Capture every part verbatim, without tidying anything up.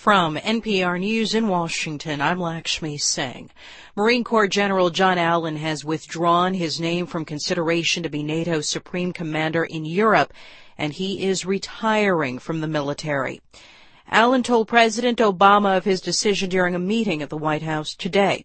From N P R News in Washington, I'm Lakshmi Singh. Marine Corps General John Allen has withdrawn his name from consideration to be NATO's Supreme Commander in Europe, and he is retiring from the military. Allen told President Obama of his decision during a meeting at the White House today.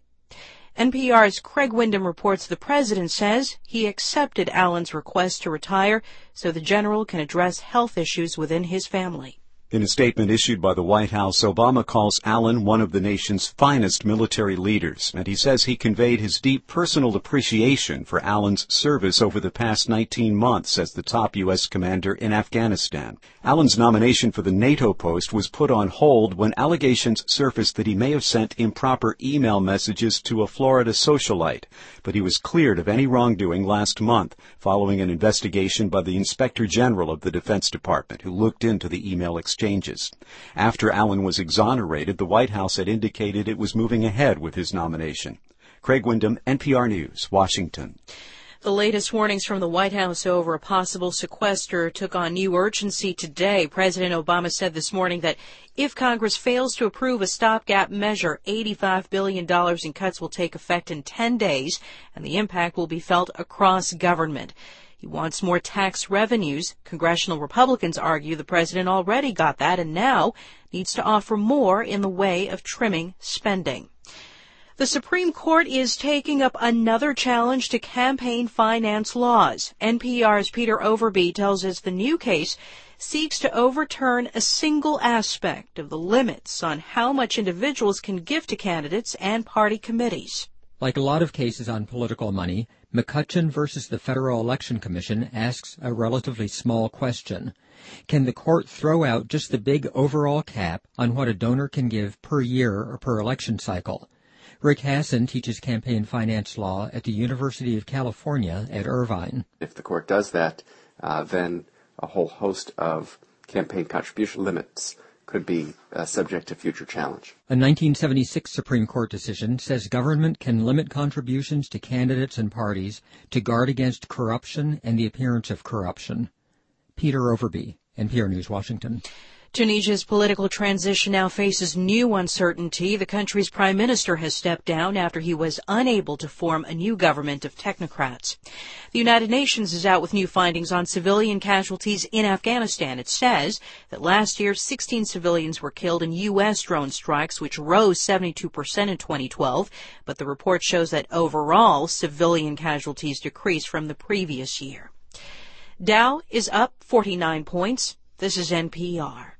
N P R's Craig Windham reports the president says he accepted Allen's request to retire so the general can address health issues within his family. In a statement issued by the White House, Obama calls Allen one of the nation's finest military leaders, and he says he conveyed his deep personal appreciation for Allen's service over the past nineteen months as the top U S commander in Afghanistan. Allen's nomination for the NATO post was put on hold when allegations surfaced that he may have sent improper email messages to a Florida socialite, but he was cleared of any wrongdoing last month, following an investigation by the Inspector General of the Defense Department, who looked into the email exchange. Exchanges. After Allen was exonerated, the White House had indicated it was moving ahead with his nomination. Craig Windham, N P R News, Washington. The latest warnings from the White House over a possible sequester took on new urgency today. President Obama said this morning that if Congress fails to approve a stopgap measure, eighty-five billion dollars in cuts will take effect in ten days, and the impact will be felt across government. He wants more tax revenues. Congressional Republicans argue the president already got that and now needs to offer more in the way of trimming spending. The Supreme Court is taking up another challenge to campaign finance laws. N P R's Peter Overby tells us the new case seeks to overturn a single aspect of the limits on how much individuals can give to candidates and party committees. Like a lot of cases on political money, McCutcheon versus the Federal Election Commission asks a relatively small question. Can the court throw out just the big overall cap on what a donor can give per year or per election cycle? Rick Hasson teaches campaign finance law at the University of California at Irvine. If the court does that, uh, then a whole host of campaign contribution limits could be uh, subject to future challenge. A nineteen seventy-six Supreme Court decision says government can limit contributions to candidates and parties to guard against corruption and the appearance of corruption. Peter Overby, N P R News, Washington. Tunisia's political transition now faces new uncertainty. The country's prime minister has stepped down after he was unable to form a new government of technocrats. The United Nations is out with new findings on civilian casualties in Afghanistan. It says that last year, sixteen civilians were killed in U S drone strikes, which rose seventy-two percent in twenty twelve. But the report shows that overall, civilian casualties decreased from the previous year. Dow is up forty-nine points. This is N P R.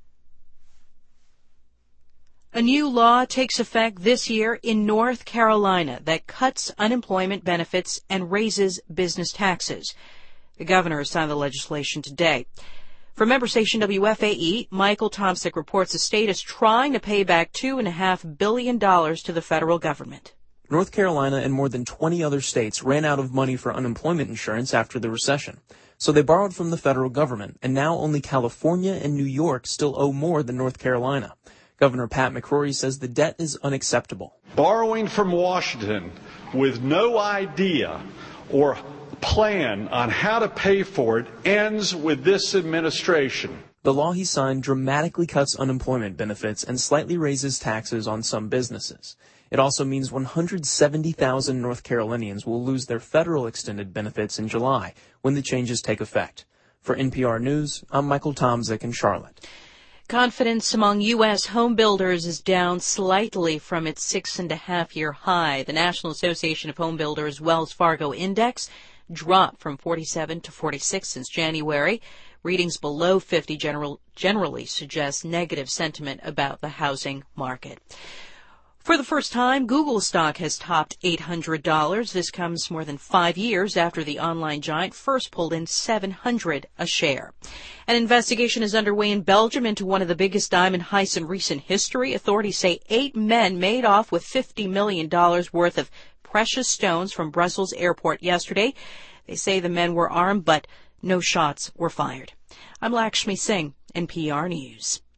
A new law takes effect this year in North Carolina that cuts unemployment benefits and raises business taxes. The governor has signed the legislation today. From member station W F A E, Michael Tomsic reports the state is trying to pay back two point five billion dollars to the federal government. North Carolina and more than twenty other states ran out of money for unemployment insurance after the recession. So they borrowed from the federal government, and now only California and New York still owe more than North Carolina. Governor Pat McCrory says the debt is unacceptable. Borrowing from Washington with no idea or plan on how to pay for it ends with this administration. The law he signed dramatically cuts unemployment benefits and slightly raises taxes on some businesses. It also means one hundred seventy thousand North Carolinians will lose their federal extended benefits in July when the changes take effect. For N P R News, I'm Michael Tomsic in Charlotte. Confidence among U S home builders is down slightly from its six-and-a-half-year high. The National Association of Home Builders Wells Fargo Index dropped from forty-seven to forty-six since January. Readings below fifty general, generally suggest negative sentiment about the housing market. For the first time, Google stock has topped eight hundred dollars. This comes more than five years after the online giant first pulled in seven hundred dollars a share. An investigation is underway in Belgium into one of the biggest diamond heists in recent history. Authorities say eight men made off with fifty million dollars worth of precious stones from Brussels airport yesterday. They say the men were armed, but no shots were fired. I'm Lakshmi Singh, N P R News.